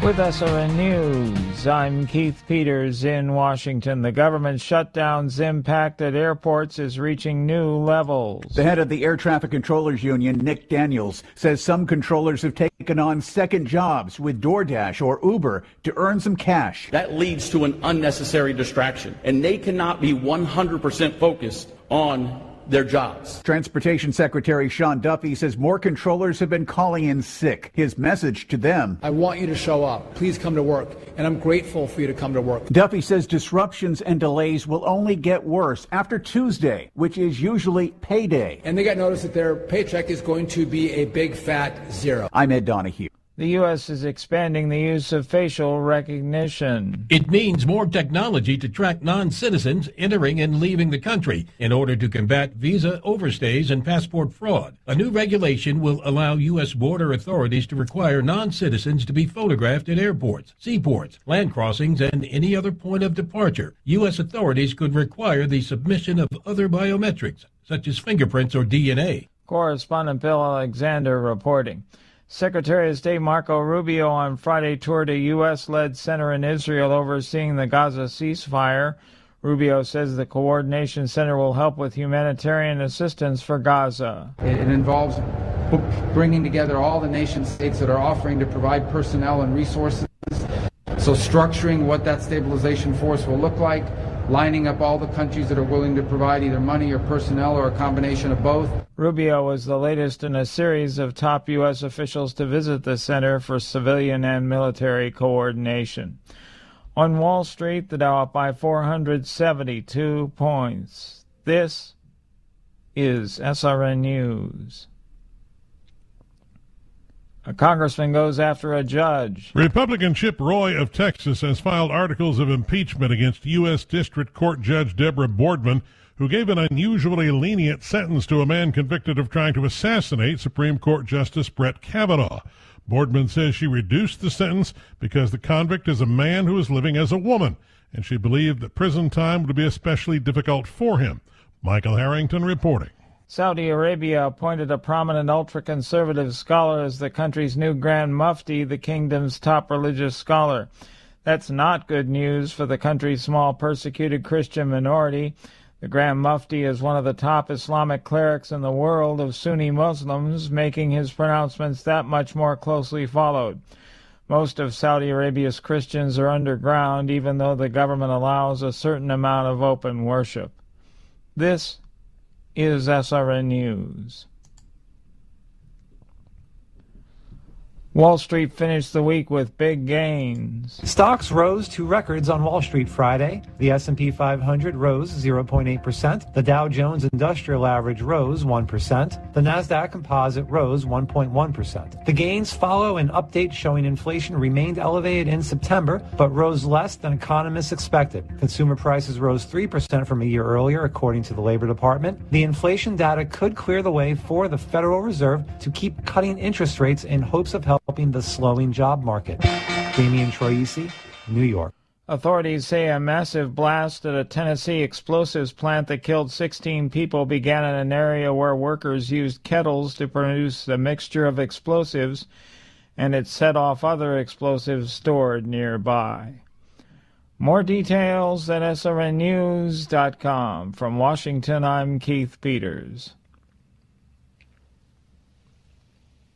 With SRN News, I'm Keith Peters in Washington. The government shutdown's impact at airports is reaching new levels. The head of the Air Traffic Controllers Union, Nick Daniels, says some controllers have taken on second jobs with DoorDash or Uber to earn some cash. That leads to an unnecessary distraction, and they cannot be 100% focused on their jobs. Transportation Secretary Sean Duffy says more controllers have been calling in sick. His message to them: I want you to show up. Please come to work. And I'm grateful for you to come to work. Duffy says disruptions and delays will only get worse after Tuesday, which is usually payday. And they got notice that their paycheck is going to be a big fat zero. I'm Ed Donahue. The U.S. is expanding the use of facial recognition. It means more technology to track non-citizens entering and leaving the country in order to combat visa overstays and passport fraud. A new regulation will allow U.S. border authorities to require non-citizens to be photographed at airports, seaports, land crossings, and any other point of departure. U.S. authorities could require the submission of other biometrics, such as fingerprints or DNA. Correspondent Bill Alexander reporting. Secretary of State Marco Rubio on Friday toured a U.S.-led center in Israel overseeing the Gaza ceasefire. Rubio says the Coordination Center will help with humanitarian assistance for Gaza. It involves bringing together all the nation states that are offering to provide personnel and resources. So structuring what that stabilization force will look like, lining up all the countries that are willing to provide either money or personnel or a combination of both. Rubio was the latest in a series of top U.S. officials to visit the Center for Civilian and Military Coordination. On Wall Street, the Dow up by 472 points. This is SRN News. A congressman goes after a judge. Republican Chip Roy of Texas has filed articles of impeachment against U.S. District Court Judge Deborah Boardman, who gave an unusually lenient sentence to a man convicted of trying to assassinate Supreme Court Justice Brett Kavanaugh. Boardman says she reduced the sentence because the convict is a man who is living as a woman, and she believed that prison time would be especially difficult for him. Michael Harrington reporting. Saudi Arabia appointed a prominent ultra-conservative scholar as the country's new Grand Mufti, the kingdom's top religious scholar. That's not good news for the country's small persecuted Christian minority. The Grand Mufti is one of the top Islamic clerics in the world of Sunni Muslims, making his pronouncements that much more closely followed. Most of Saudi Arabia's Christians are underground, even though the government allows a certain amount of open worship. This is SRN News. Wall Street finished the week with big gains. Stocks rose to records on Wall Street Friday. The S&P 500 rose 0.8%. The Dow Jones Industrial Average rose 1%. The Nasdaq Composite rose 1.1%. The gains follow an update showing inflation remained elevated in September, but rose less than economists expected. Consumer prices rose 3% from a year earlier, according to the Labor Department. The inflation data could clear the way for the Federal Reserve to keep cutting interest rates in hopes of helping the slowing job market. Damian Troisi, New York. Authorities say a massive blast at a Tennessee explosives plant that killed 16 people began in an area where workers used kettles to produce a mixture of explosives, and it set off other explosives stored nearby. More details at srnnews.com. From Washington, I'm Keith Peters.